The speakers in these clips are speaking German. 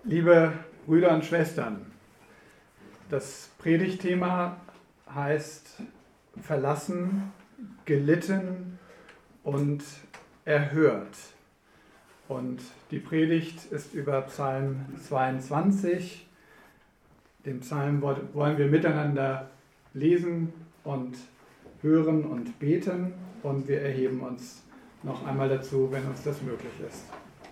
Liebe Brüder und Schwestern, das Predigtthema heißt verlassen, gelitten und erhört. Und die Predigt ist über Psalm 22. Den Psalm wollen wir miteinander lesen und hören und beten. Und wir erheben uns noch einmal dazu, wenn uns das möglich ist.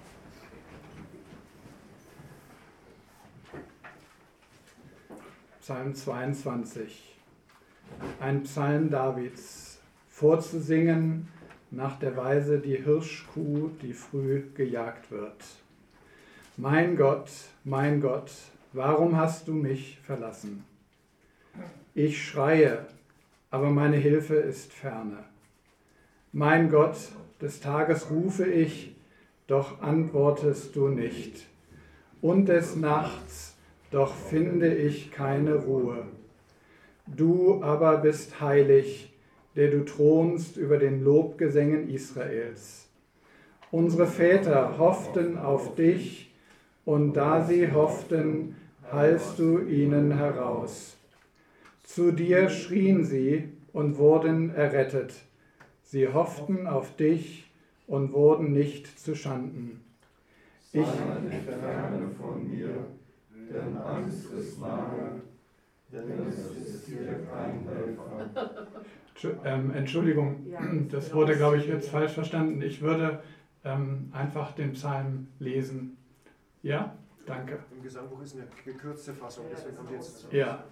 Psalm 22, ein Psalm Davids, vorzusingen nach der Weise die Hirschkuh, die früh gejagt wird. Mein Gott, warum hast du mich verlassen? Ich schreie, aber meine Hilfe ist ferne. Mein Gott, des Tages rufe ich, doch antwortest du nicht. Und des Nachts, doch finde ich keine Ruhe. Du aber bist heilig, der du thronst über den Lobgesängen Israels. Unsere Väter hofften auf dich, und da sie hofften, halfst du ihnen heraus. Zu dir schrien sie und wurden errettet. Sie hofften auf dich und wurden nicht zuschanden. Sei ferne von mir, denn Angst ist nahe, denn es ist hier kein Helfer. Entschuldigung, das wurde, glaube ich, jetzt falsch verstanden. Ich würde einfach den Psalm lesen. Ja, danke. Im Gesangbuch ist eine gekürzte Fassung, deswegen kommt jetzt. Ja.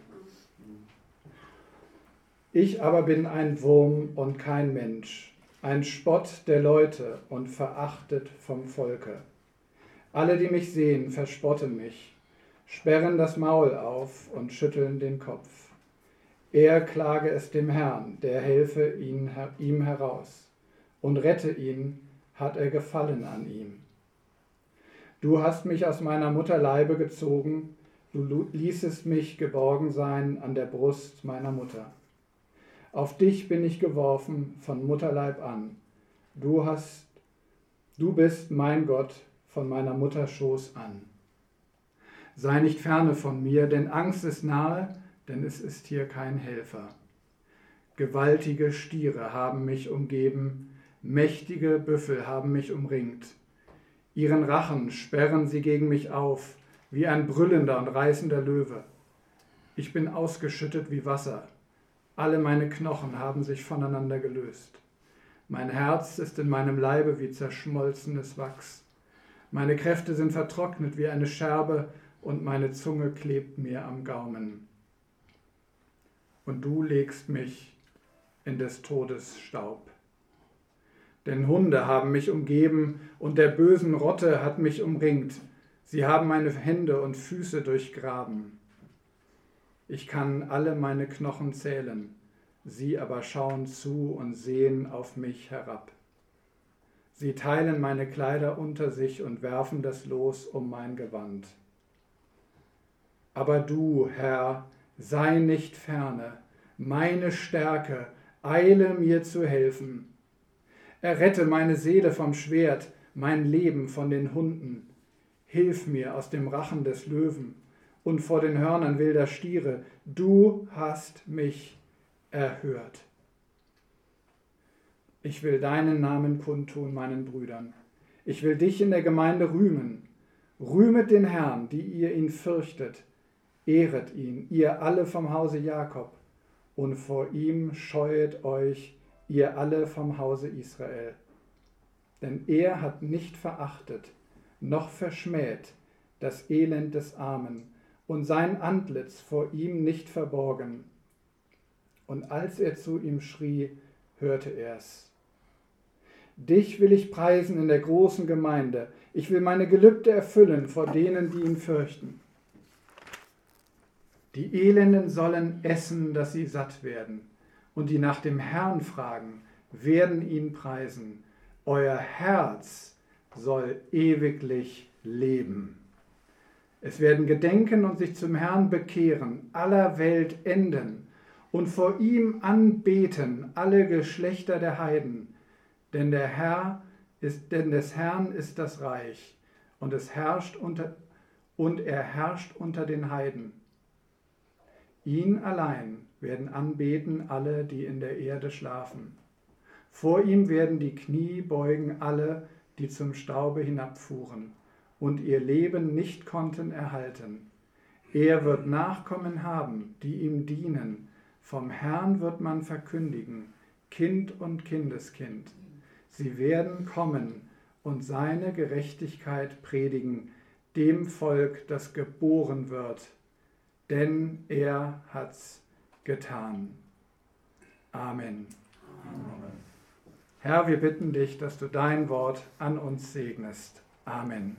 Ich aber bin ein Wurm und kein Mensch, ein Spott der Leute und verachtet vom Volke. Alle, die mich sehen, verspotten mich, sperren das Maul auf und schütteln den Kopf. Er klage es dem Herrn, der helfe ihm heraus, und rette ihn, hat er Gefallen an ihm. Du hast mich aus meiner Mutter Leibe gezogen, du ließest mich geborgen sein an der Brust meiner Mutter. Auf dich bin ich geworfen von Mutterleib an. Du bist mein Gott von meiner Mutter Schoß an. Sei nicht ferne von mir, denn Angst ist nahe, denn es ist hier kein Helfer. Gewaltige Stiere haben mich umgeben, mächtige Büffel haben mich umringt. Ihren Rachen sperren sie gegen mich auf, wie ein brüllender und reißender Löwe. Ich bin ausgeschüttet wie Wasser. Alle meine Knochen haben sich voneinander gelöst. Mein Herz ist in meinem Leibe wie zerschmolzenes Wachs. Meine Kräfte sind vertrocknet wie eine Scherbe und meine Zunge klebt mir am Gaumen. Und du legst mich in des Todes Staub. Denn Hunde haben mich umgeben und der bösen Rotte hat mich umringt. Sie haben meine Hände und Füße durchgraben. Ich kann alle meine Knochen zählen, sie aber schauen zu und sehen auf mich herab. Sie teilen meine Kleider unter sich und werfen das Los um mein Gewand. Aber du, Herr, sei nicht ferne, meine Stärke, eile mir zu helfen. Errette meine Seele vom Schwert, mein Leben von den Hunden. Hilf mir aus dem Rachen des Löwen und vor den Hörnern wilder Stiere. Du hast mich erhört. Ich will deinen Namen kundtun meinen Brüdern. Ich will dich in der Gemeinde rühmen. Rühmet den Herrn, die ihr ihn fürchtet. Ehret ihn, ihr alle vom Hause Jakob. Und vor ihm scheuet euch, ihr alle vom Hause Israel. Denn er hat nicht verachtet, noch verschmäht das Elend des Armen und sein Antlitz vor ihm nicht verborgen. Und als er zu ihm schrie, hörte er's. Dich will ich preisen in der großen Gemeinde. Ich will meine Gelübde erfüllen vor denen, die ihn fürchten. Die Elenden sollen essen, dass sie satt werden. Und die nach dem Herrn fragen, werden ihn preisen. Euer Herz soll ewiglich leben. Es werden gedenken und sich zum Herrn bekehren, aller Welt enden, und vor ihm anbeten alle Geschlechter der Heiden. Denn des Herrn ist das Reich, und es herrscht und er herrscht unter den Heiden. Ihn allein werden anbeten alle, die in der Erde schlafen. Vor ihm werden die Knie beugen alle, die zum Staube hinabfuhren und ihr Leben nicht konnten erhalten. Er wird Nachkommen haben, die ihm dienen. Vom Herrn wird man verkündigen, Kind und Kindeskind. Sie werden kommen und seine Gerechtigkeit predigen, dem Volk, das geboren wird, denn er hat's getan. Amen. Amen. Herr, wir bitten dich, dass du dein Wort an uns segnest. Amen.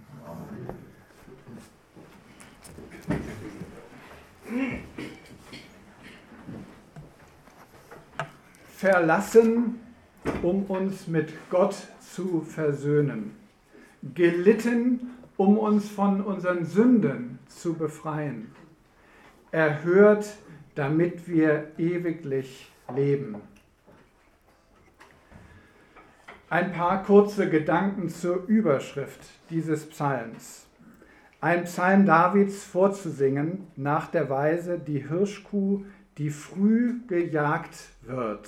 Verlassen, um uns mit Gott zu versöhnen. Gelitten, um uns von unseren Sünden zu befreien. Erhört, damit wir ewiglich leben. Ein paar kurze Gedanken zur Überschrift dieses Psalms. Ein Psalm Davids vorzusingen nach der Weise die Hirschkuh, die früh gejagt wird.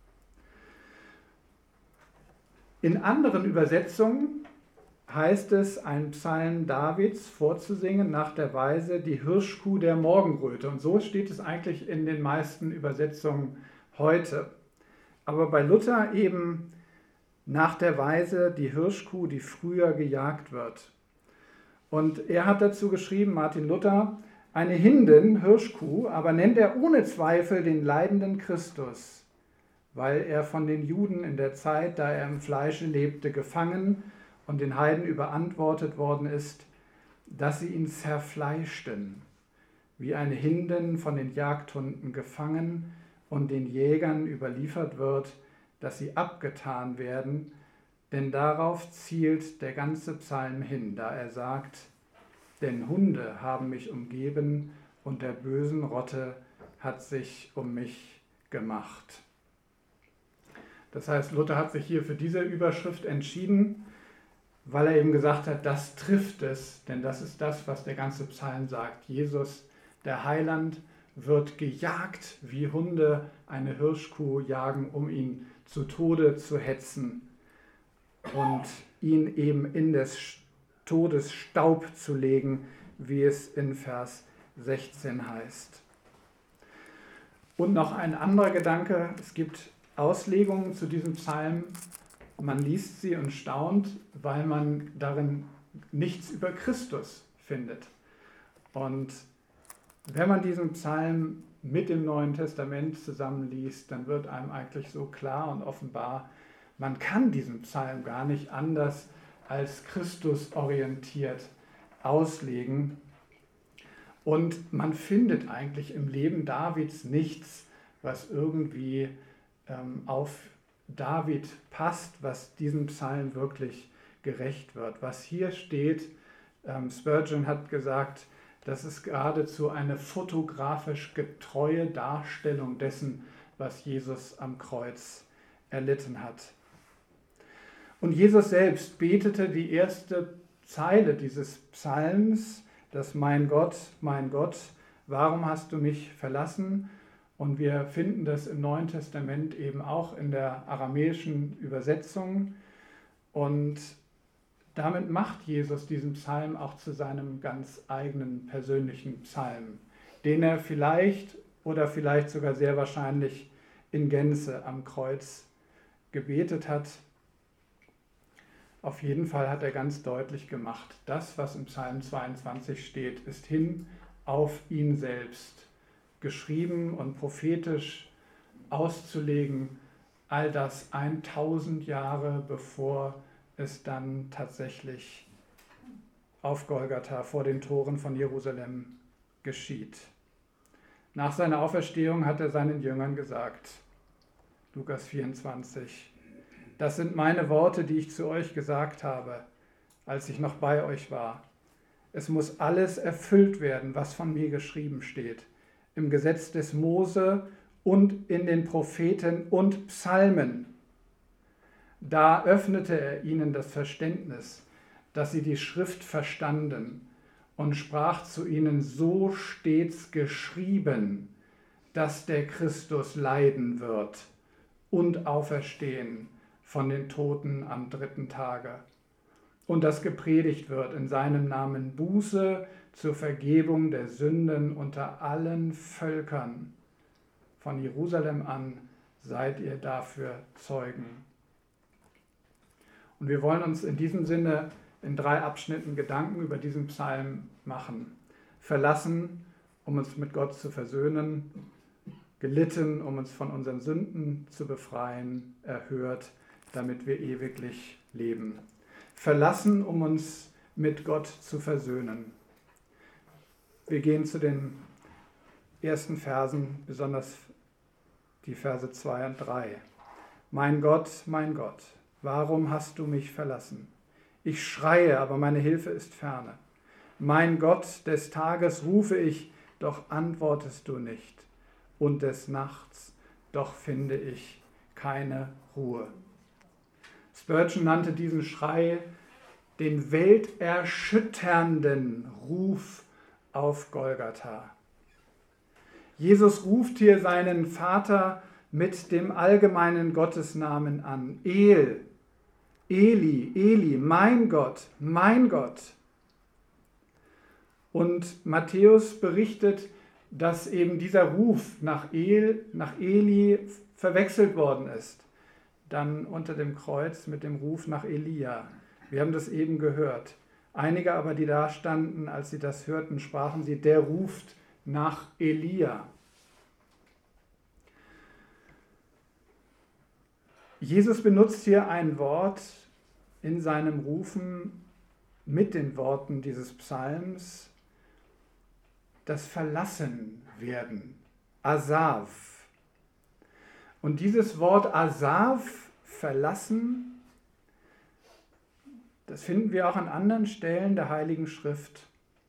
In anderen Übersetzungen heißt es, ein Psalm Davids vorzusingen nach der Weise die Hirschkuh der Morgenröte. Und so steht es eigentlich in den meisten Übersetzungen heute. Aber bei Luther eben nach der Weise die Hirschkuh, die früher gejagt wird. Und er hat dazu geschrieben, Martin Luther, eine Hindin, Hirschkuh, aber nennt er ohne Zweifel den leidenden Christus, weil er von den Juden in der Zeit, da er im Fleische lebte, gefangen und den Heiden überantwortet worden ist, dass sie ihn zerfleischten, wie eine Hindin von den Jagdhunden gefangen und den Jägern überliefert wird, dass sie abgetan werden, denn darauf zielt der ganze Psalm hin, da er sagt, denn Hunde haben mich umgeben und der bösen Rotte hat sich um mich gemacht. Das heißt, Luther hat sich hier für diese Überschrift entschieden, weil er eben gesagt hat, das trifft es, denn das ist das, was der ganze Psalm sagt. Jesus, der Heiland, wird gejagt, wie Hunde eine Hirschkuh jagen, um ihn zu Tode zu hetzen und ihn eben in des Todes Staub zu legen, wie es in Vers 16 heißt. Und noch ein anderer Gedanke, es gibt Auslegungen zu diesem Psalm, man liest sie und staunt, weil man darin nichts über Christus findet. Und wenn man diesen Psalm mit dem Neuen Testament zusammenliest, dann wird einem eigentlich so klar und offenbar, man kann diesen Psalm gar nicht anders als Christus orientiert auslegen. Und man findet eigentlich im Leben Davids nichts, was irgendwie auf David passt, was diesem Psalm wirklich gerecht wird. Was hier steht, Spurgeon hat gesagt, das ist geradezu eine fotografisch getreue Darstellung dessen, was Jesus am Kreuz erlitten hat. Und Jesus selbst betete die erste Zeile dieses Psalms, das mein Gott, warum hast du mich verlassen? Und wir finden das im Neuen Testament eben auch in der aramäischen Übersetzung. Und damit macht Jesus diesen Psalm auch zu seinem ganz eigenen persönlichen Psalm, den er vielleicht oder vielleicht sogar sehr wahrscheinlich in Gänze am Kreuz gebetet hat. Auf jeden Fall hat er ganz deutlich gemacht, das, was im Psalm 22 steht, ist hin auf ihn selbst geschrieben und prophetisch auszulegen, all das 1000 Jahre bevor es dann tatsächlich auf Golgatha vor den Toren von Jerusalem geschieht. Nach seiner Auferstehung hat er seinen Jüngern gesagt, Lukas 24, das sind meine Worte, die ich zu euch gesagt habe, als ich noch bei euch war. Es muss alles erfüllt werden, was von mir geschrieben steht, im Gesetz des Mose und in den Propheten und Psalmen. Da öffnete er ihnen das Verständnis, dass sie die Schrift verstanden und sprach zu ihnen, so steht's geschrieben, dass der Christus leiden wird und auferstehen von den Toten am 3. Tage. Und dass gepredigt wird in seinem Namen Buße zur Vergebung der Sünden unter allen Völkern. Von Jerusalem an seid ihr dafür Zeugen. Und wir wollen uns in diesem Sinne in 3 Abschnitten Gedanken über diesen Psalm machen. Verlassen, um uns mit Gott zu versöhnen. Gelitten, um uns von unseren Sünden zu befreien. Erhört, damit wir ewiglich leben. Verlassen, um uns mit Gott zu versöhnen. Wir gehen zu den ersten Versen, besonders die Verse 2 und 3. Mein Gott, warum hast du mich verlassen? Ich schreie, aber meine Hilfe ist ferne. Mein Gott, des Tages rufe ich, doch antwortest du nicht. Und des Nachts, doch finde ich keine Ruhe. Spurgeon nannte diesen Schrei den welterschütternden Ruf auf Golgatha. Jesus ruft hier seinen Vater mit dem allgemeinen Gottesnamen an. Eli, Eli, mein Gott, mein Gott. Und Matthäus berichtet, dass eben dieser Ruf nach Eli verwechselt worden ist. Dann unter dem Kreuz mit dem Ruf nach Elia. Wir haben das eben gehört. Einige aber, die da standen, als sie das hörten, sprachen sie, der ruft nach Elia. Jesus benutzt hier ein Wort in seinem Rufen mit den Worten dieses Psalms, das Verlassenwerden, Asav. Und dieses Wort Asav, verlassen, das finden wir auch an anderen Stellen der Heiligen Schrift.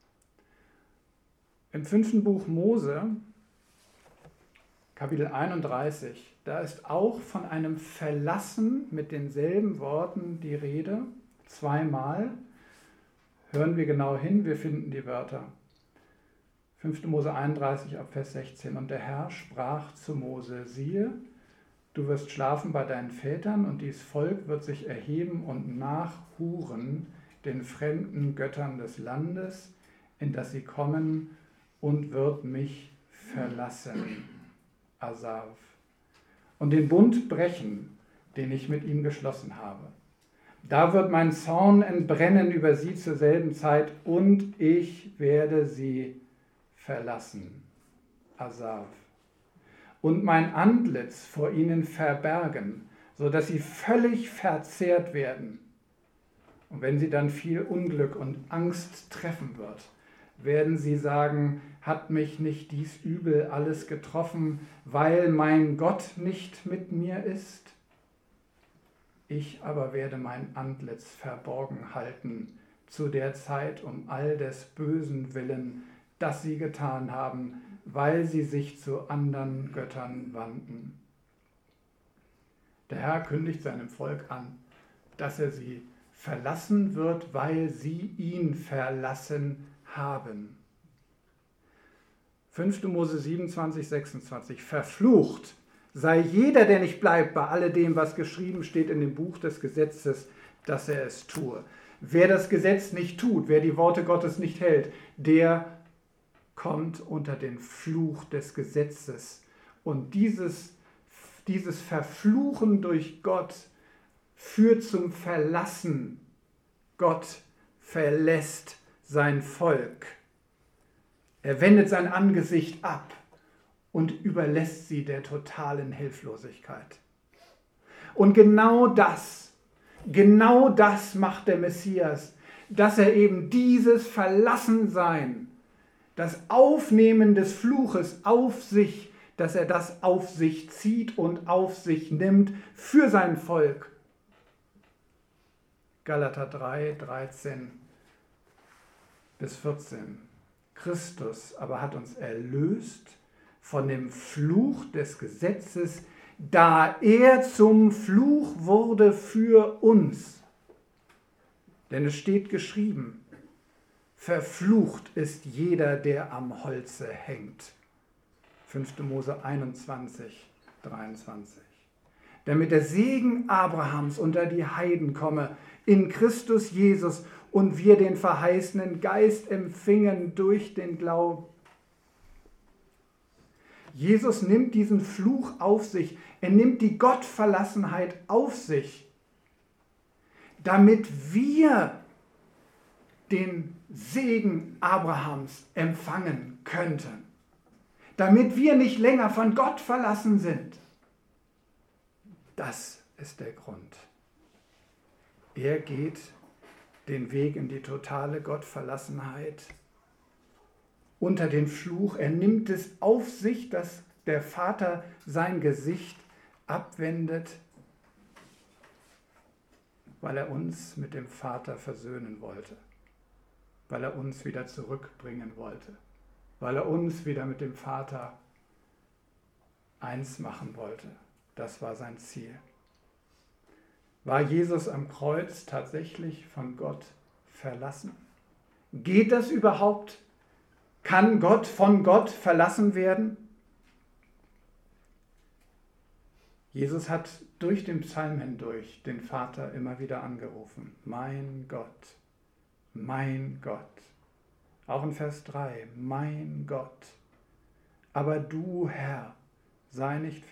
Im 5. Buch Mose, Kapitel 31, da ist auch von einem Verlassen mit denselben Worten die Rede. 2-mal. Hören wir genau hin, wir finden die Wörter. 5. Mose 31 ab Vers 16. Und der Herr sprach zu Mose, siehe, du wirst schlafen bei deinen Vätern und dies Volk wird sich erheben und nachhuren den fremden Göttern des Landes, in das sie kommen, und wird mich verlassen. Asav. Und den Bund brechen, den ich mit ihm geschlossen habe. Da wird mein Zorn entbrennen über sie zur selben Zeit und ich werde sie verlassen. Asav. Und mein Antlitz vor ihnen verbergen, sodass sie völlig verzehrt werden. Und wenn sie dann viel Unglück und Angst treffen wird, werden sie sagen, hat mich nicht dies Übel alles getroffen, weil mein Gott nicht mit mir ist? Ich aber werde mein Antlitz verborgen halten zu der Zeit um all des Bösen willen, das sie getan haben, weil sie sich zu anderen Göttern wandten. Der Herr kündigt seinem Volk an, dass er sie verlassen wird, weil sie ihn verlassen haben. 5. Mose 27, 26. Verflucht sei jeder, der nicht bleibt bei alledem, was geschrieben steht in dem Buch des Gesetzes, dass er es tue. Wer das Gesetz nicht tut, wer die Worte Gottes nicht hält, der kommt unter den Fluch des Gesetzes. Und dieses Verfluchen durch Gott führt zum Verlassen. Gott verlässt sein Volk. Er wendet sein Angesicht ab und überlässt sie der totalen Hilflosigkeit. Und genau das macht der Messias, dass er eben dieses Verlassensein, das Aufnehmen des Fluches auf sich, dass er das auf sich zieht und auf sich nimmt für sein Volk. Galater 3, 13 bis 14. Christus aber hat uns erlöst von dem Fluch des Gesetzes, da er zum Fluch wurde für uns. Denn es steht geschrieben, verflucht ist jeder, der am Holze hängt. 5. Mose 21, 23. Damit der Segen Abrahams unter die Heiden komme, in Christus Jesus, und wir den verheißenen Geist empfingen durch den Glauben. Jesus nimmt diesen Fluch auf sich. Er nimmt die Gottverlassenheit auf sich, damit wir den Segen Abrahams empfangen könnten. Damit wir nicht länger von Gott verlassen sind. Das ist der Grund. Er geht den Weg in die totale Gottverlassenheit, unter den Fluch. Er nimmt es auf sich, dass der Vater sein Gesicht abwendet, weil er uns mit dem Vater versöhnen wollte, weil er uns wieder zurückbringen wollte, weil er uns wieder mit dem Vater eins machen wollte. Das war sein Ziel. War Jesus am Kreuz tatsächlich von Gott verlassen? Geht das überhaupt? Kann Gott von Gott verlassen werden? Jesus hat durch den Psalm hindurch den Vater immer wieder angerufen. Mein Gott, mein Gott. Auch in Vers 3, mein Gott. Aber du, Herr, sei nicht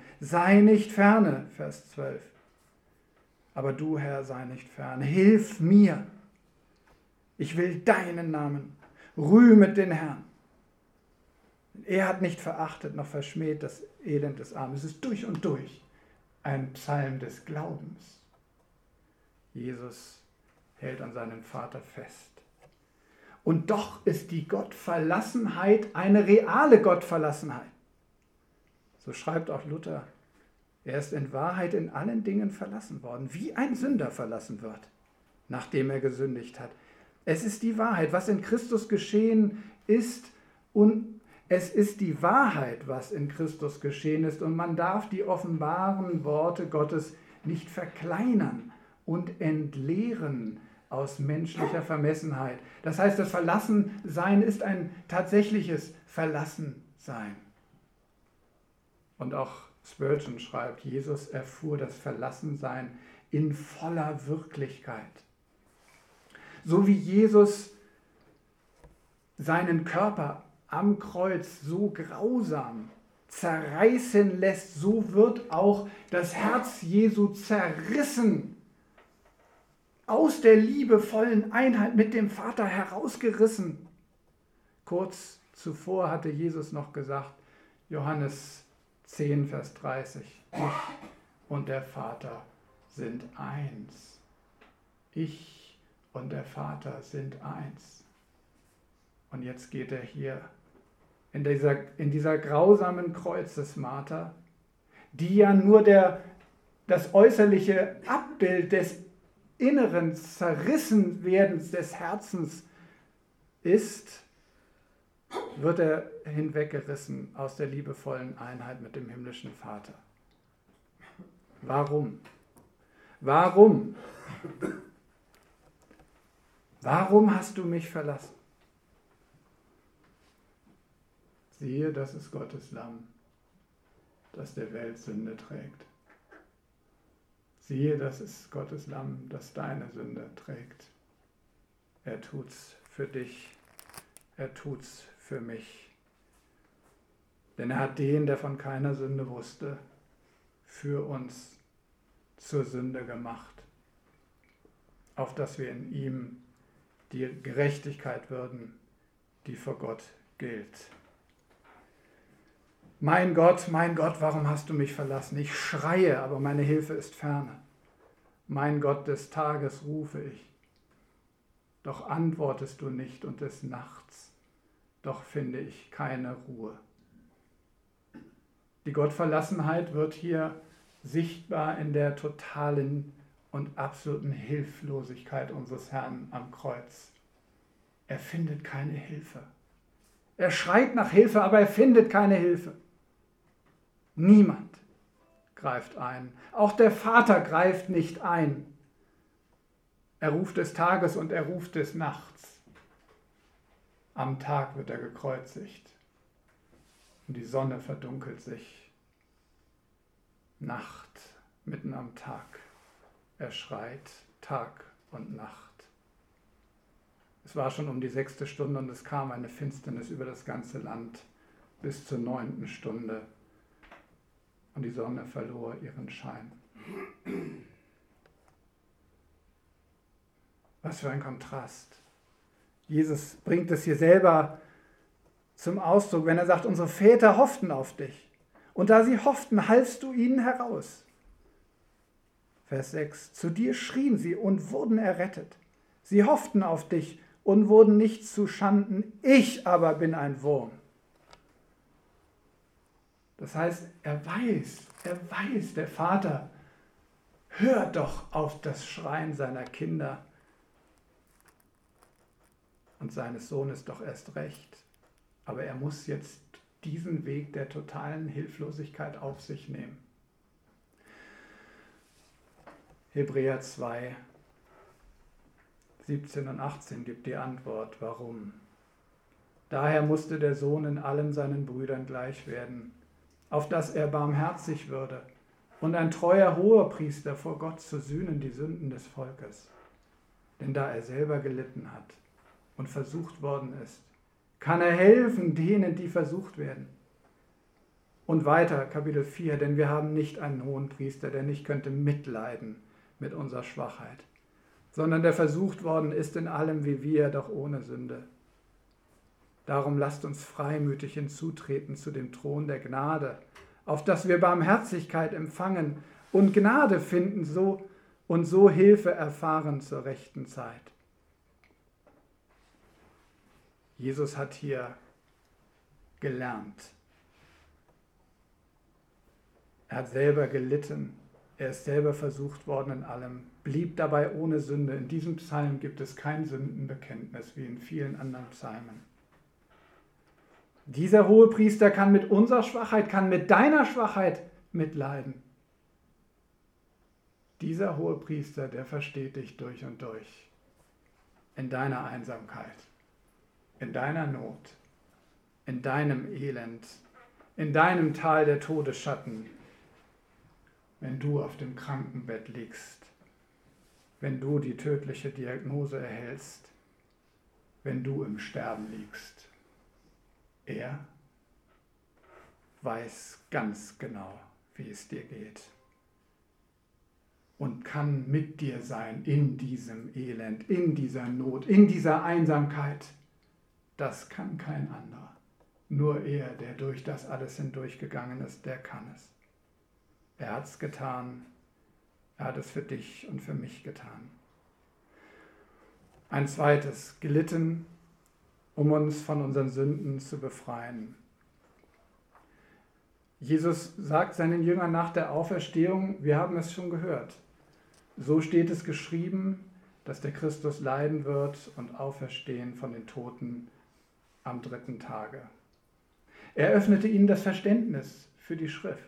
ferne, Vers 12. Aber du, Herr, sei nicht ferne, hilf mir. Ich will deinen Namen, rühmet den Herrn. Er hat nicht verachtet noch verschmäht das Elend des Armen. Es ist durch und durch ein Psalm des Glaubens. Jesus hält an seinem Vater fest. Und doch ist die Gottverlassenheit eine reale Gottverlassenheit. So schreibt auch Luther, er ist in Wahrheit in allen Dingen verlassen worden, wie ein Sünder verlassen wird, nachdem er gesündigt hat. Es ist die Wahrheit, was in Christus geschehen ist, und es ist die Wahrheit, was in Christus geschehen ist, und man darf die offenbaren Worte Gottes nicht verkleinern und entleeren aus menschlicher Vermessenheit. Das heißt, das Verlassensein ist ein tatsächliches Verlassensein. Und auch Spurgeon schreibt, Jesus erfuhr das Verlassensein in voller Wirklichkeit. So wie Jesus seinen Körper am Kreuz so grausam zerreißen lässt, so wird auch das Herz Jesu zerrissen, aus der liebevollen Einheit mit dem Vater herausgerissen. Kurz zuvor hatte Jesus noch gesagt, Johannes 10, Vers 30, ich und der Vater sind eins. Ich und der Vater sind eins. Und jetzt geht er hier in dieser grausamen Kreuzesmarter, die ja nur das äußerliche Abbild des inneren Zerrissenwerdens des Herzens ist, wird er hinweggerissen aus der liebevollen Einheit mit dem himmlischen Vater. Warum? Warum? Warum hast du mich verlassen? Siehe, das ist Gottes Lamm, das der Welt Sünde trägt. Siehe, das ist Gottes Lamm, das deine Sünde trägt. Er tut's für dich, er tut's für mich. Denn er hat den, der von keiner Sünde wusste, für uns zur Sünde gemacht, auf dass wir in ihm die Gerechtigkeit würden, die vor Gott gilt. Mein Gott, warum hast du mich verlassen? Ich schreie, aber meine Hilfe ist ferne. Mein Gott, des Tages rufe ich. Doch antwortest du nicht, und des Nachts, doch finde ich keine Ruhe. Die Gottverlassenheit wird hier sichtbar in der totalen und absoluten Hilflosigkeit unseres Herrn am Kreuz. Er findet keine Hilfe. Er schreit nach Hilfe, aber er findet keine Hilfe. Niemand greift ein. Auch der Vater greift nicht ein. Er ruft des Tages und er ruft des Nachts. Am Tag wird er gekreuzigt und die Sonne verdunkelt sich. Nacht, mitten am Tag. Er schreit Tag und Nacht. Es war schon um die 6. Stunde und es kam eine Finsternis über das ganze Land bis zur 9. Stunde und die Sonne verlor ihren Schein. Was für ein Kontrast. Jesus bringt es hier selber zum Ausdruck, wenn er sagt, unsere Väter hofften auf dich. Und da sie hofften, halfst du ihnen heraus. Vers 6. Zu dir schrien sie und wurden errettet. Sie hofften auf dich und wurden nicht zu Schanden. Ich aber bin ein Wurm. Das heißt, er weiß, der Vater hört doch auf das Schreien seiner Kinder und seines Sohnes doch erst recht. Aber er muss jetzt diesen Weg der totalen Hilflosigkeit auf sich nehmen. Hebräer 2, 17 und 18 gibt die Antwort, warum. Daher musste der Sohn in allem seinen Brüdern gleich werden, auf dass er barmherzig würde und ein treuer Hohepriester vor Gott zu sühnen die Sünden des Volkes. Denn da er selber gelitten hat und versucht worden ist, kann er helfen denen, die versucht werden. Und weiter, Kapitel 4, denn wir haben nicht einen Hohenpriester, der nicht könnte mitleiden mit unserer Schwachheit, sondern der versucht worden ist in allem wie wir, doch ohne Sünde. Darum lasst uns freimütig hinzutreten zu dem Thron der Gnade, auf dass wir Barmherzigkeit empfangen und Gnade finden und so Hilfe erfahren zur rechten Zeit. Jesus hat hier gelernt. Er hat selber gelitten. Er ist selber versucht worden in allem, blieb dabei ohne Sünde. In diesem Psalm gibt es kein Sündenbekenntnis wie in vielen anderen Psalmen. Dieser Hohepriester kann mit unserer Schwachheit, kann mit deiner Schwachheit mitleiden. Dieser Hohepriester, der versteht dich durch und durch. In deiner Einsamkeit, in deiner Not, in deinem Elend, in deinem Tal der Todesschatten, wenn du auf dem Krankenbett liegst, wenn du die tödliche Diagnose erhältst, wenn du im Sterben liegst. Er weiß ganz genau, wie es dir geht und kann mit dir sein in diesem Elend, in dieser Not, in dieser Einsamkeit. Das kann kein anderer. Nur er, der durch das alles hindurchgegangen ist, der kann es. Er hat es getan. Er hat es für dich und für mich getan. Ein zweites, gelitten, um uns von unseren Sünden zu befreien. Jesus sagt seinen Jüngern nach der Auferstehung, wir haben es schon gehört. So steht es geschrieben, dass der Christus leiden wird und auferstehen von den Toten am 3. Tage. Er öffnete ihnen das Verständnis für die Schrift.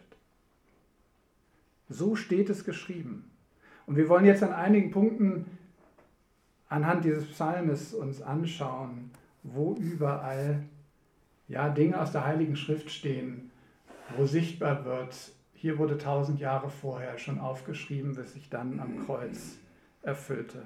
So steht es geschrieben. Und wir wollen jetzt an einigen Punkten anhand dieses Psalmes uns anschauen, wo überall Dinge aus der Heiligen Schrift stehen, wo sichtbar wird, hier wurde 1000 Jahre vorher schon aufgeschrieben, bis sich dann am Kreuz erfüllte.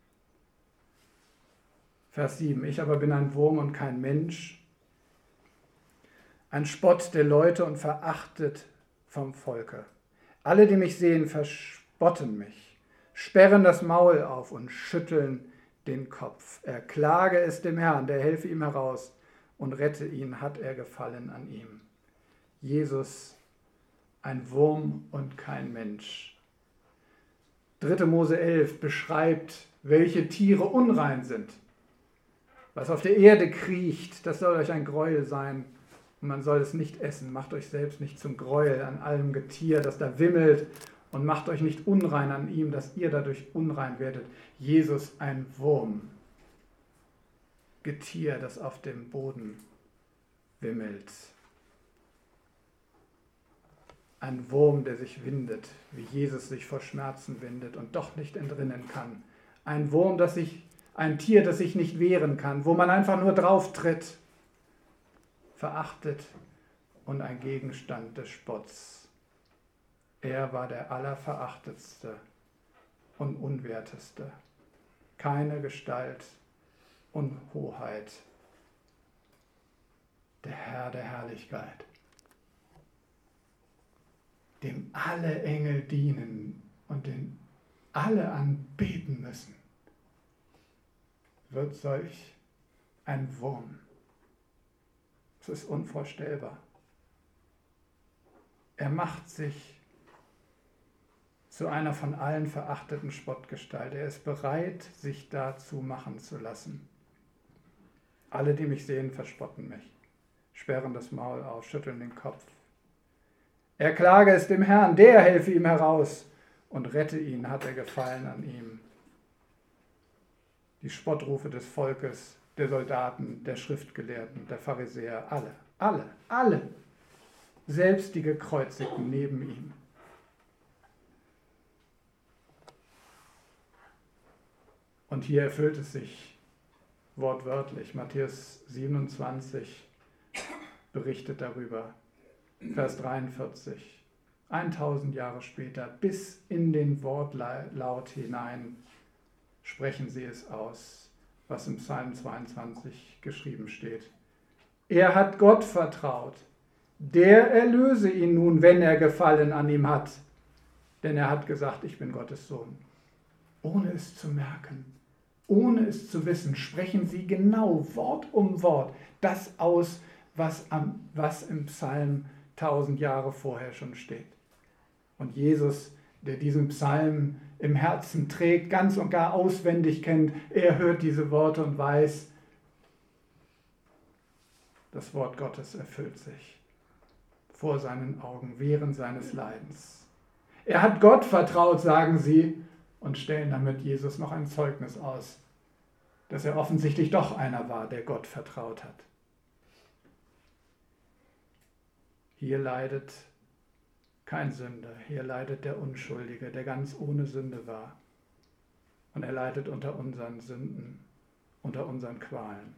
Vers 7, ich aber bin ein Wurm und kein Mensch, ein Spott der Leute und verachtet vom Volke. Alle, die mich sehen, verspotten mich, sperren das Maul auf und schütteln den Kopf. Er klage es dem Herrn, der helfe ihm heraus und rette ihn, hat er Gefallen an ihm. Jesus, ein Wurm und kein Mensch. 3. Mose 11 beschreibt, welche Tiere unrein sind. Was auf der Erde kriecht, das soll euch ein Gräuel sein und man soll es nicht essen. Macht euch selbst nicht zum Gräuel an allem Getier, das da wimmelt, und macht euch nicht unrein an ihm, dass ihr dadurch unrein werdet. Jesus, ein Wurm, Getier, das auf dem Boden wimmelt. Ein Wurm, der sich windet, wie Jesus sich vor Schmerzen windet und doch nicht entrinnen kann. Ein Wurm, das sich ein Tier, das sich nicht wehren kann, wo man einfach nur drauf tritt, verachtet und ein Gegenstand des Spotts. Er war der Allerverachtetste und Unwerteste. Keine Gestalt und Hoheit. Der Herr der Herrlichkeit, dem alle Engel dienen und den alle anbeten müssen, wird solch ein Wurm. Es ist unvorstellbar. Er macht sich zu einer von allen verachteten Spottgestalt. Er ist bereit, sich dazu machen zu lassen. Alle, die mich sehen, verspotten mich, sperren das Maul auf, schütteln den Kopf. Er klage es dem Herrn, der helfe ihm heraus und rette ihn, hat er Gefallen an ihm. Die Spottrufe des Volkes, der Soldaten, der Schriftgelehrten, der Pharisäer, alle, selbst die Gekreuzigten neben ihm. Und hier erfüllt es sich wortwörtlich. Matthäus 27 berichtet darüber. Vers 43. 1000 Jahre später, bis in den Wortlaut hinein, sprechen sie es aus, was im Psalm 22 geschrieben steht. Er hat Gott vertraut. Der erlöse ihn nun, wenn er Gefallen an ihm hat. Denn er hat gesagt, ich bin Gottes Sohn. Ohne es zu merken, ohne es zu wissen, sprechen sie genau Wort um Wort das aus, was im Psalm 1000 Jahre vorher schon steht. Und Jesus, der diesen Psalm im Herzen trägt, ganz und gar auswendig kennt, er hört diese Worte und weiß, das Wort Gottes erfüllt sich vor seinen Augen während seines Leidens. Er hat Gott vertraut, sagen sie, und stellen damit Jesus noch ein Zeugnis aus, dass er offensichtlich doch einer war, der Gott vertraut hat. Hier leidet kein Sünder, hier leidet der Unschuldige, der ganz ohne Sünde war. Und er leidet unter unseren Sünden, unter unseren Qualen.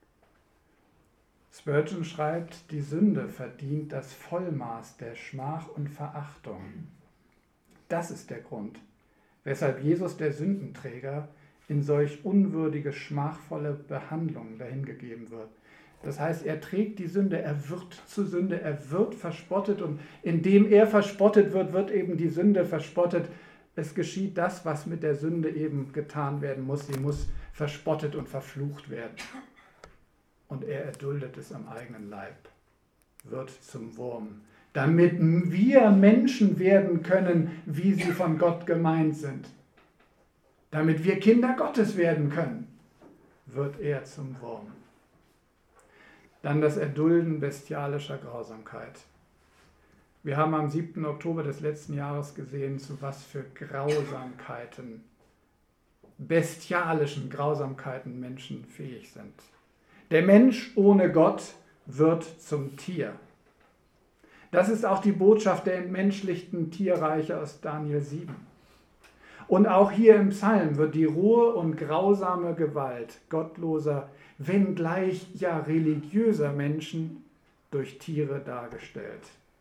Spurgeon schreibt, die Sünde verdient das Vollmaß der Schmach und Verachtung. Das ist der Grund, weshalb Jesus, der Sündenträger, in solch unwürdige, schmachvolle Behandlung dahingegeben wird. Das heißt, er trägt die Sünde, er wird zur Sünde, er wird verspottet und indem er verspottet wird, wird eben die Sünde verspottet. Es geschieht das, was mit der Sünde eben getan werden muss. Sie muss verspottet und verflucht werden. Und er erduldet es am eigenen Leib, wird zum Wurm, damit wir Menschen werden können, wie sie von Gott gemeint sind. Damit wir Kinder Gottes werden können, wird er zum Wurm. Dann das Erdulden bestialischer Grausamkeit. Wir haben am 7. Oktober des letzten Jahres gesehen, zu was für Grausamkeiten, bestialischen Grausamkeiten Menschen fähig sind. Der Mensch ohne Gott wird zum Tier. Das ist auch die Botschaft der entmenschlichten Tierreiche aus Daniel 7. Und auch hier im Psalm wird die rohe und grausame Gewalt gottloser, wenngleich ja religiöser Menschen durch Tiere dargestellt.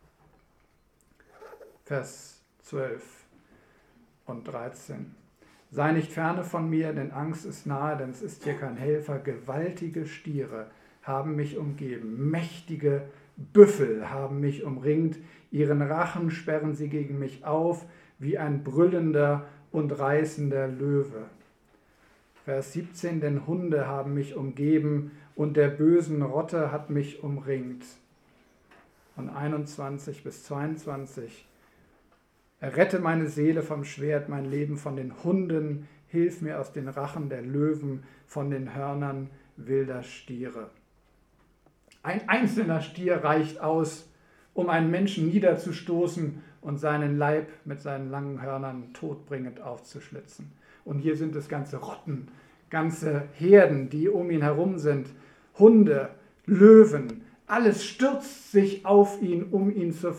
Vers 12 und 13. Sei nicht ferne von mir, denn Angst ist nahe, denn es ist hier kein Helfer. Gewaltige Stiere haben mich umgeben, mächtige Büffel haben mich umringt, ihren Rachen sperren sie gegen mich auf, wie ein brüllender und reißender Löwe. Vers 17, denn Hunde haben mich umgeben und der bösen Rotte hat mich umringt. Und 21 bis 22, errette meine Seele vom Schwert, mein Leben von den Hunden, hilf mir aus den Rachen der Löwen, von den Hörnern wilder Stiere. Ein einzelner Stier reicht aus, um einen Menschen niederzustoßen und seinen Leib mit seinen langen Hörnern todbringend aufzuschlitzen. Und hier sind es ganze Rotten, ganze Herden, die um ihn herum sind. Hunde, Löwen, alles stürzt sich auf ihn, um ihn zu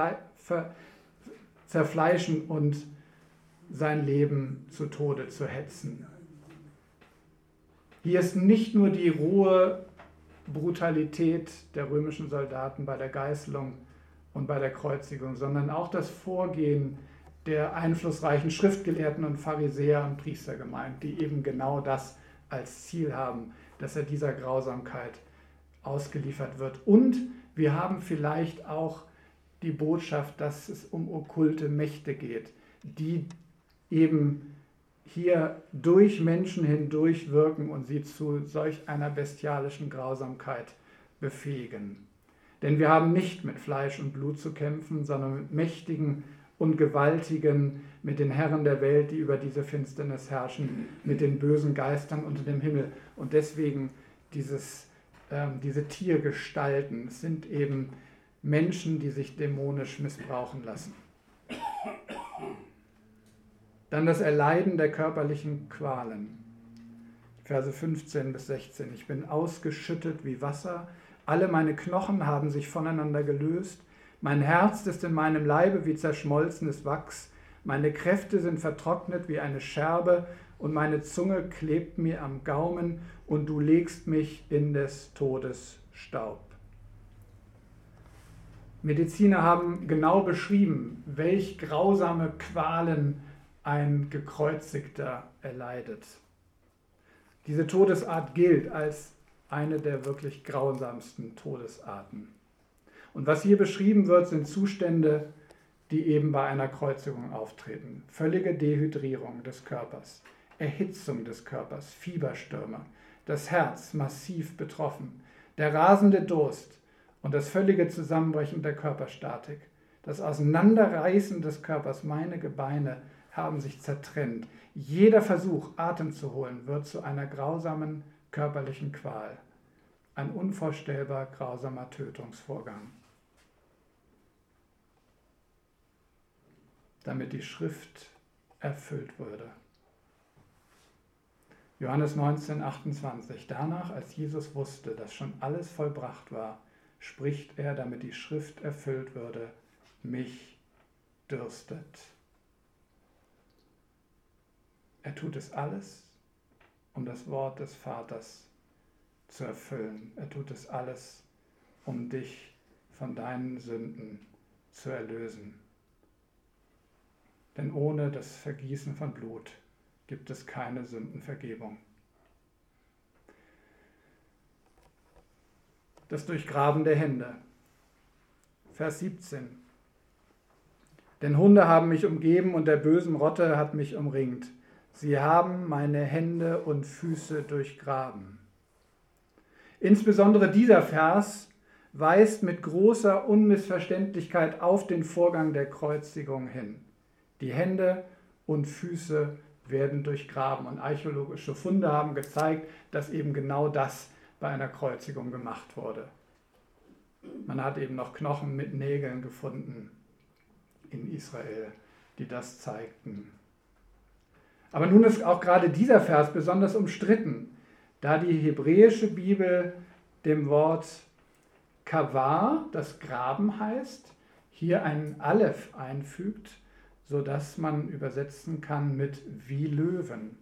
zerfleischen und sein Leben zu Tode zu hetzen. Hier ist nicht nur die rohe Brutalität der römischen Soldaten bei der Geißelung und bei der Kreuzigung, sondern auch das Vorgehen der einflussreichen Schriftgelehrten und Pharisäer und Priester gemeint, die eben genau das als Ziel haben, dass er dieser Grausamkeit ausgeliefert wird. Und wir haben vielleicht auch die Botschaft, dass es um okkulte Mächte geht, die eben hier durch Menschen hindurch wirken und sie zu solch einer bestialischen Grausamkeit befähigen. Denn wir haben nicht mit Fleisch und Blut zu kämpfen, sondern mit mächtigen und gewaltigen, mit den Herren der Welt, die über diese Finsternis herrschen, mit den bösen Geistern unter dem Himmel. Und deswegen diese Tiergestalten sind eben Menschen, die sich dämonisch missbrauchen lassen. Dann das Erleiden der körperlichen Qualen. Verse 15 bis 16. Ich bin ausgeschüttet wie Wasser, alle meine Knochen haben sich voneinander gelöst, mein Herz ist in meinem Leibe wie zerschmolzenes Wachs, meine Kräfte sind vertrocknet wie eine Scherbe und meine Zunge klebt mir am Gaumen und du legst mich in des Todes Staub. Mediziner haben genau beschrieben, welch grausame Qualen ein Gekreuzigter erleidet. Diese Todesart gilt als eine der wirklich grausamsten Todesarten. Und was hier beschrieben wird, sind Zustände, die eben bei einer Kreuzigung auftreten. Völlige Dehydrierung des Körpers, Erhitzung des Körpers, Fieberstürme, das Herz massiv betroffen, der rasende Durst und das völlige Zusammenbrechen der Körperstatik, das Auseinanderreißen des Körpers, meine Gebeine haben sich zertrennt. Jeder Versuch, Atem zu holen, wird zu einer grausamen körperlichen Qual. Ein unvorstellbar grausamer Tötungsvorgang. Damit die Schrift erfüllt würde. Johannes 19, 28. Danach, als Jesus wusste, dass schon alles vollbracht war, spricht er, damit die Schrift erfüllt würde, mich dürstet. Er tut es alles, um das Wort des Vaters zu erfüllen. Er tut es alles, um dich von deinen Sünden zu erlösen. Denn ohne das Vergießen von Blut gibt es keine Sündenvergebung. Das Durchgraben der Hände. Vers 17. Denn Hunde haben mich umgeben und der bösen Rotte hat mich umringt. Sie haben meine Hände und Füße durchgraben. Insbesondere dieser Vers weist mit großer Unmissverständlichkeit auf den Vorgang der Kreuzigung hin. Die Hände und Füße werden durchgraben und archäologische Funde haben gezeigt, dass eben genau das bei einer Kreuzigung gemacht wurde. Man hat eben noch Knochen mit Nägeln gefunden in Israel, die das zeigten. Aber nun ist auch gerade dieser Vers besonders umstritten, da die hebräische Bibel dem Wort Kavar, das Graben heißt, hier einen Aleph einfügt, sodass man übersetzen kann mit wie Löwen.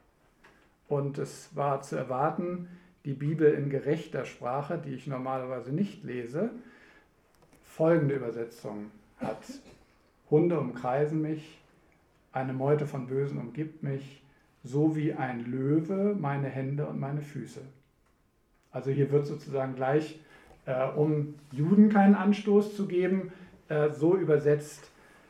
Und es war zu erwarten, die Bibel in gerechter Sprache, die ich normalerweise nicht lese, folgende Übersetzung hat. Hunde umkreisen mich, eine Meute von Bösen umgibt mich, so wie ein Löwe meine Hände und meine Füße. Also hier wird sozusagen gleich, um Juden keinen Anstoß zu geben, so übersetzt,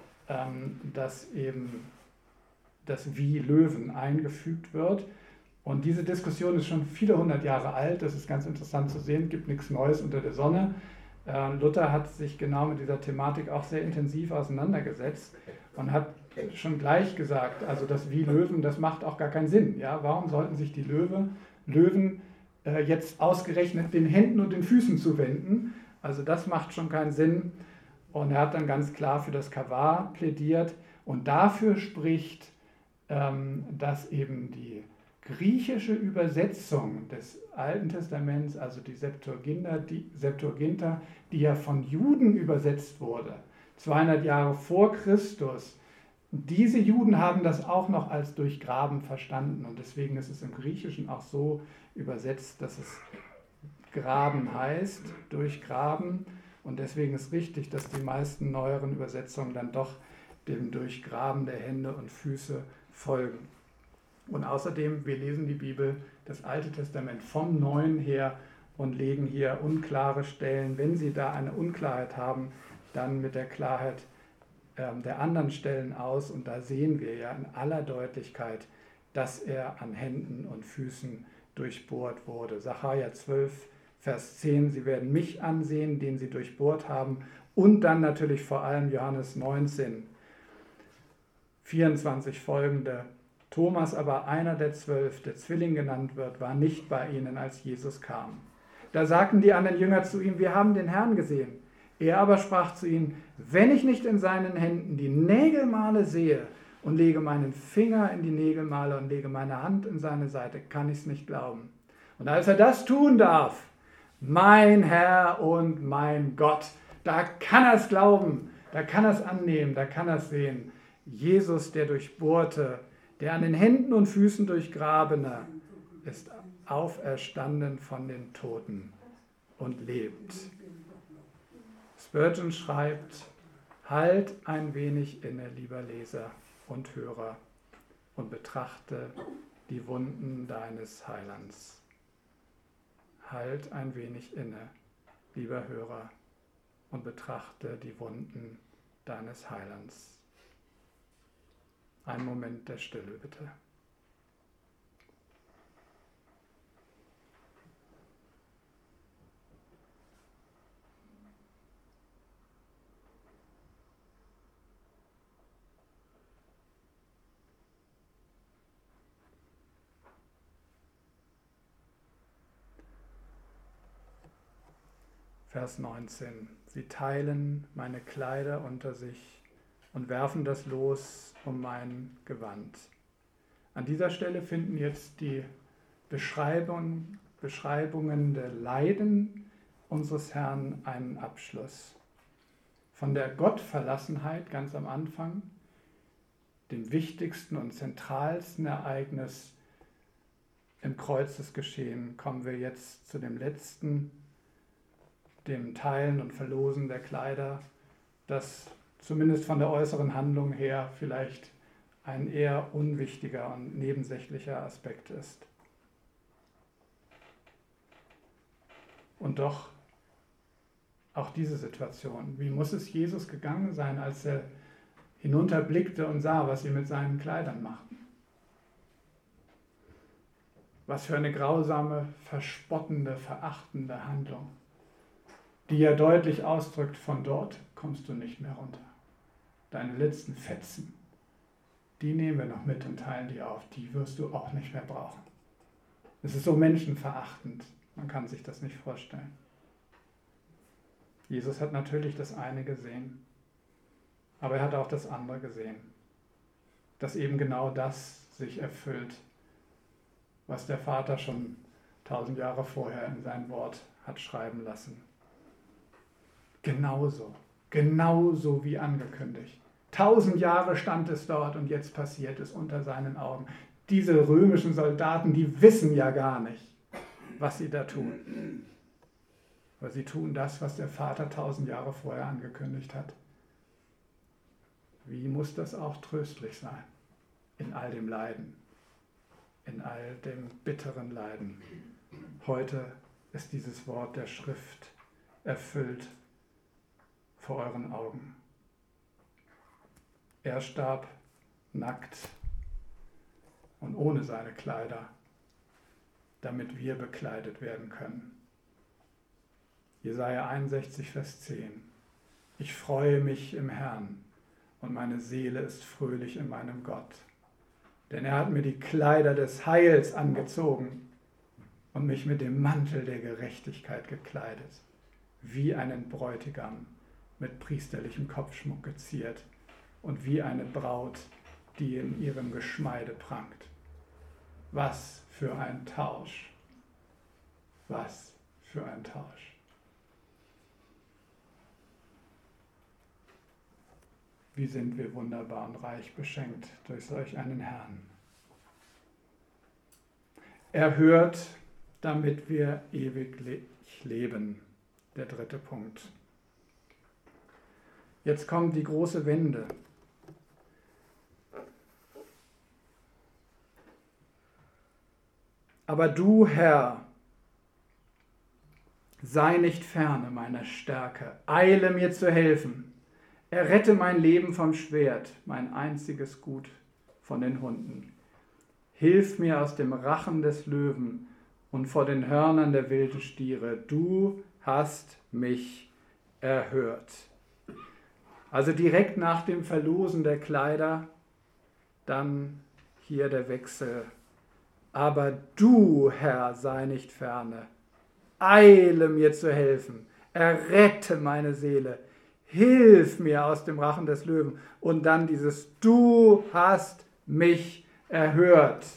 dass eben das wie Löwen eingefügt wird. Und diese Diskussion ist schon viele hundert Jahre alt, das ist ganz interessant zu sehen, gibt nichts Neues unter der Sonne. Luther hat sich genau mit dieser Thematik auch sehr intensiv auseinandergesetzt und hat schon gleich gesagt, also das wie Löwen, das macht auch gar keinen Sinn. Ja? Warum sollten sich die Löwen jetzt ausgerechnet den Händen und den Füßen zuwenden? Also das macht schon keinen Sinn. Und er hat dann ganz klar für das Kavar plädiert und dafür spricht, dass eben die griechische Übersetzung des Alten Testaments, also die Septuaginta, die ja von Juden übersetzt wurde, 200 Jahre vor Christus, Diese Juden haben das auch noch als durchgraben verstanden und deswegen ist es im Griechischen auch so übersetzt, dass es graben heißt, durchgraben, und deswegen ist richtig, dass die meisten neueren Übersetzungen dann doch dem Durchgraben der Hände und Füße folgen. Und außerdem, wir lesen die Bibel, das Alte Testament vom Neuen her und legen hier unklare Stellen, wenn Sie da eine Unklarheit haben, dann mit der Klarheit der anderen Stellen aus. Und da sehen wir ja in aller Deutlichkeit, dass er an Händen und Füßen durchbohrt wurde. Sacharja 12, Vers 10, Sie werden mich ansehen, den Sie durchbohrt haben. Und dann natürlich vor allem Johannes 19, 24 folgende. Thomas aber, einer der 12, der Zwilling genannt wird, war nicht bei ihnen, als Jesus kam. Da sagten die anderen Jünger zu ihm, wir haben den Herrn gesehen. Er aber sprach zu ihnen, wenn ich nicht in seinen Händen die Nägelmale sehe und lege meinen Finger in die Nägelmale und lege meine Hand in seine Seite, kann ich es nicht glauben. Und als er das tun darf, mein Herr und mein Gott, da kann er es glauben, da kann er es annehmen, da kann er es sehen. Jesus, der Durchbohrte, der an den Händen und Füßen durchgrabene, ist auferstanden von den Toten und lebt. Spurgeon schreibt, halt ein wenig inne, lieber Leser und Hörer, und betrachte die Wunden deines Heilands. Halt ein wenig inne, lieber Hörer, und betrachte die Wunden deines Heilands. Einen Moment der Stille, bitte. Vers 19. Sie teilen meine Kleider unter sich und werfen das Los um mein Gewand. An dieser Stelle finden jetzt die Beschreibungen der Leiden unseres Herrn einen Abschluss. Von der Gottverlassenheit ganz am Anfang, dem wichtigsten und zentralsten Ereignis im Kreuzesgeschehen, kommen wir jetzt zu dem letzten, dem Teilen und Verlosen der Kleider, das zumindest von der äußeren Handlung her vielleicht ein eher unwichtiger und nebensächlicher Aspekt ist. Und doch auch diese Situation. Wie muss es Jesus gegangen sein, als er hinunterblickte und sah, was sie mit seinen Kleidern machten? Was für eine grausame, verspottende, verachtende Handlung, die ja deutlich ausdrückt, von dort kommst du nicht mehr runter. Deine letzten Fetzen, die nehmen wir noch mit und teilen die auf, die wirst du auch nicht mehr brauchen. Es ist so menschenverachtend, man kann sich das nicht vorstellen. Jesus hat natürlich das eine gesehen, aber er hat auch das andere gesehen, dass eben genau das sich erfüllt, was der Vater schon 1000 Jahre vorher in sein Wort hat schreiben lassen. Genauso wie angekündigt. 1000 Jahre stand es dort und jetzt passiert es unter seinen Augen. Diese römischen Soldaten, die wissen ja gar nicht, was sie da tun. Aber sie tun das, was der Vater 1000 Jahre vorher angekündigt hat. Wie muss das auch tröstlich sein in all dem Leiden, in all dem bitteren Leiden. Heute ist dieses Wort der Schrift erfüllt vor euren Augen. Er starb nackt und ohne seine Kleider, damit wir bekleidet werden können. Jesaja 61, Vers 10. Ich freue mich im Herrn und meine Seele ist fröhlich in meinem Gott. Denn er hat mir die Kleider des Heils angezogen und mich mit dem Mantel der Gerechtigkeit gekleidet, wie einen Bräutigam mit priesterlichem Kopfschmuck geziert und wie eine Braut, die in ihrem Geschmeide prangt. Was für ein Tausch! Was für ein Tausch! Wie sind wir wunderbar und reich beschenkt durch solch einen Herrn. Er hört, damit wir ewiglich leben. Der 3. Punkt. Jetzt kommt die große Wende. Aber du, Herr, sei nicht ferne meiner Stärke, eile mir zu helfen. Errette mein Leben vom Schwert, mein einziges Gut von den Hunden. Hilf mir aus dem Rachen des Löwen und vor den Hörnern der wilden Stiere. Du hast mich erhört. Also direkt nach dem Verlosen der Kleider, dann hier der Wechsel. Aber du, Herr, sei nicht ferne. Eile mir zu helfen. Errette meine Seele. Hilf mir aus dem Rachen des Löwen. Und dann dieses Du hast mich erhört.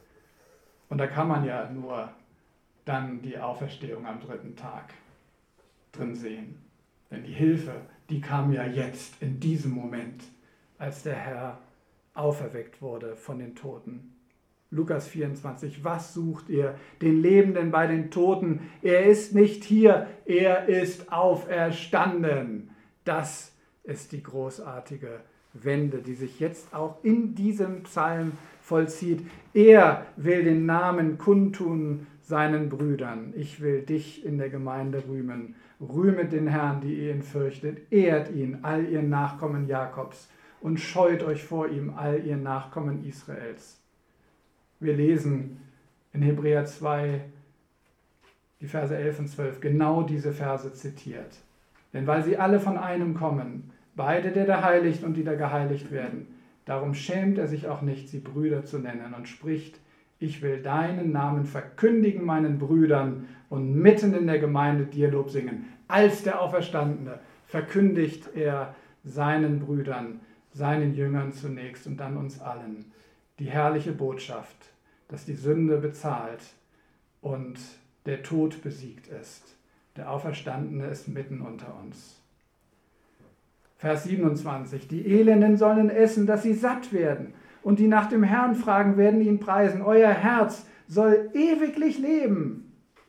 Und da kann man ja nur dann die Auferstehung am 3. Tag drin sehen. Denn die Hilfe, die kam ja jetzt, in diesem Moment, als der Herr auferweckt wurde von den Toten. Lukas 24, was sucht ihr? Den Lebenden bei den Toten. Er ist nicht hier, er ist auferstanden. Das ist die großartige Wende, die sich jetzt auch in diesem Psalm vollzieht. Er will den Namen kundtun seinen Brüdern. Ich will dich in der Gemeinde rühmen. Rühmet den Herrn, die ihr ihn fürchtet. Ehrt ihn, all ihr Nachkommen Jakobs. Und scheut euch vor ihm, all ihr Nachkommen Israels. Wir lesen in Hebräer 2, die Verse 11 und 12, genau diese Verse zitiert. Denn weil sie alle von einem kommen, beide, der da heiligt und die da geheiligt werden, darum schämt er sich auch nicht, sie Brüder zu nennen und spricht, ich will deinen Namen verkündigen meinen Brüdern und mitten in der Gemeinde dir Lob singen. Als der Auferstandene verkündigt er seinen Brüdern, seinen Jüngern zunächst und dann uns allen die herrliche Botschaft, dass die Sünde bezahlt und der Tod besiegt ist. Der Auferstandene ist mitten unter uns. Vers 27. Die Elenden sollen essen, dass sie satt werden. Und die nach dem Herrn fragen, werden ihn preisen. Euer Herz soll ewiglich leben.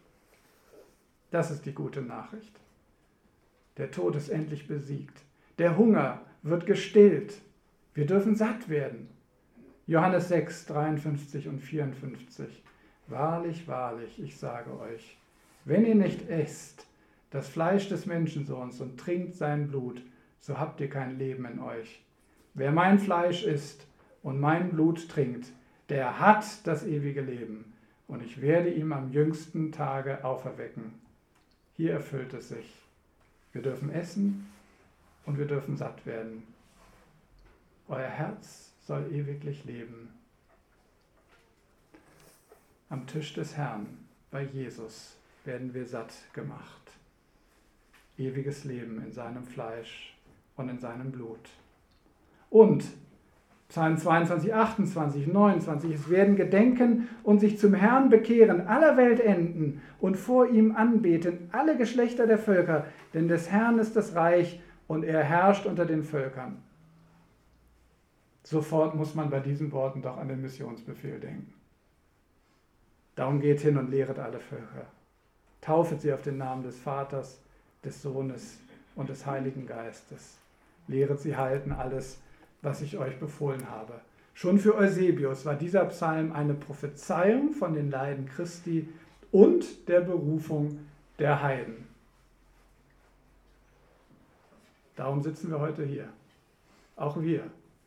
Das ist die gute Nachricht. Der Tod ist endlich besiegt. Der Hunger wird gestillt. Wir dürfen satt werden. Johannes 6, 53 und 54. Wahrlich, wahrlich, ich sage euch, wenn ihr nicht esst das Fleisch des Menschensohns und trinkt sein Blut, so habt ihr kein Leben in euch. Wer mein Fleisch isst und mein Blut trinkt, der hat das ewige Leben, und ich werde ihm am jüngsten Tage auferwecken. Hier erfüllt es sich. Wir dürfen essen und wir dürfen satt werden. Euer Herz soll ewiglich leben. Am Tisch des Herrn, bei Jesus, werden wir satt gemacht. Ewiges Leben in seinem Fleisch und in seinem Blut. Und Psalm 22, 28, 29, es werden gedenken und sich zum Herrn bekehren, aller Weltenden und vor ihm anbeten, alle Geschlechter der Völker, denn des Herrn ist das Reich und er herrscht unter den Völkern. Sofort muss man bei diesen Worten doch an den Missionsbefehl denken. Darum geht hin und lehret alle Völker. Taufet sie auf den Namen des Vaters, des Sohnes und des Heiligen Geistes. Lehret sie halten alles, was ich euch befohlen habe. Schon für Eusebius war dieser Psalm eine Prophezeiung von den Leiden Christi und der Berufung der Heiden. Darum sitzen wir heute hier. Auch wir.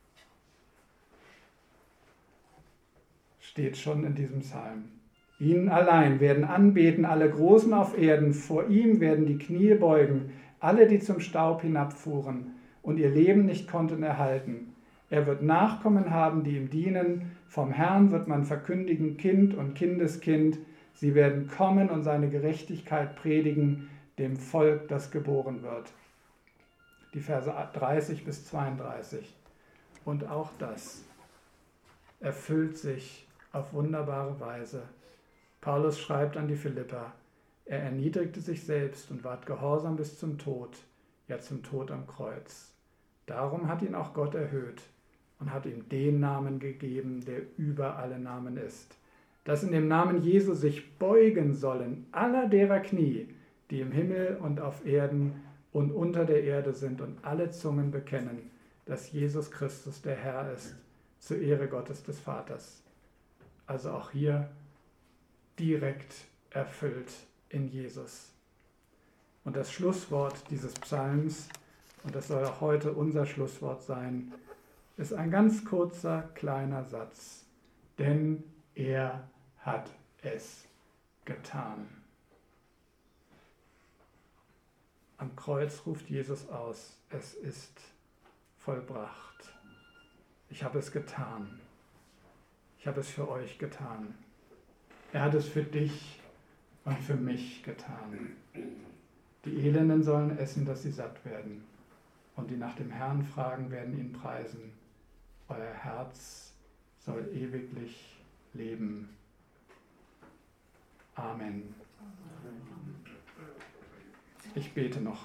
Steht schon in diesem Psalm. Ihn allein werden anbeten alle Großen auf Erden, vor ihm werden die Knie beugen, alle, die zum Staub hinabfuhren und ihr Leben nicht konnten erhalten. Er wird Nachkommen haben, die ihm dienen, vom Herrn wird man verkündigen, Kind und Kindeskind, sie werden kommen und seine Gerechtigkeit predigen, dem Volk, das geboren wird. Die Verse 30 bis 32. Und auch das erfüllt sich auf wunderbare Weise. Paulus schreibt an die Philipper, er erniedrigte sich selbst und ward gehorsam bis zum Tod, ja zum Tod am Kreuz. Darum hat ihn auch Gott erhöht und hat ihm den Namen gegeben, der über alle Namen ist, dass in dem Namen Jesu sich beugen sollen aller derer Knie, die im Himmel und auf Erden und unter der Erde sind, und alle Zungen bekennen, dass Jesus Christus der Herr ist, zur Ehre Gottes des Vaters. Also auch hier direkt erfüllt in Jesus. Und das Schlusswort dieses Psalms, und das soll auch heute unser Schlusswort sein, ist ein ganz kurzer, kleiner Satz. Denn er hat es getan. Am Kreuz ruft Jesus aus, es ist vollbracht. Ich habe es getan. Ich habe es für euch getan. Er hat es für dich und für mich getan. Die Elenden sollen essen, dass sie satt werden. Und die nach dem Herrn fragen, werden ihn preisen. Euer Herz soll ewiglich leben. Amen. Ich bete noch.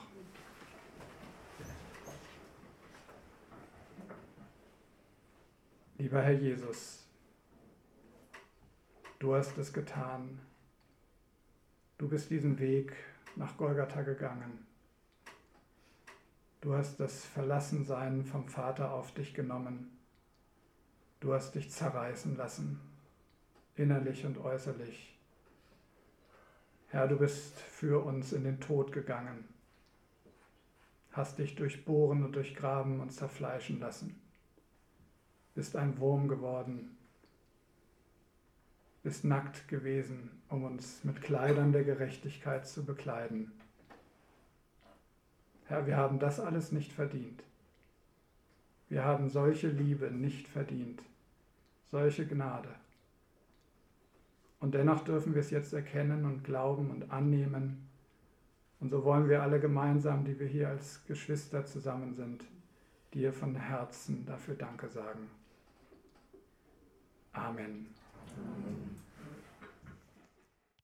Lieber Herr Jesus, du hast es getan. Du bist diesen Weg nach Golgatha gegangen. Du hast das Verlassensein vom Vater auf dich genommen. Du hast dich zerreißen lassen, innerlich und äußerlich. Herr, du bist für uns in den Tod gegangen, hast dich durchbohren und durchgraben und zerfleischen lassen, bist ein Wurm geworden, bist nackt gewesen, um uns mit Kleidern der Gerechtigkeit zu bekleiden. Herr, wir haben das alles nicht verdient. Wir haben solche Liebe nicht verdient, solche Gnade. Und dennoch dürfen wir es jetzt erkennen und glauben und annehmen. Und so wollen wir alle gemeinsam, die wir hier als Geschwister zusammen sind, dir von Herzen dafür Danke sagen. Amen.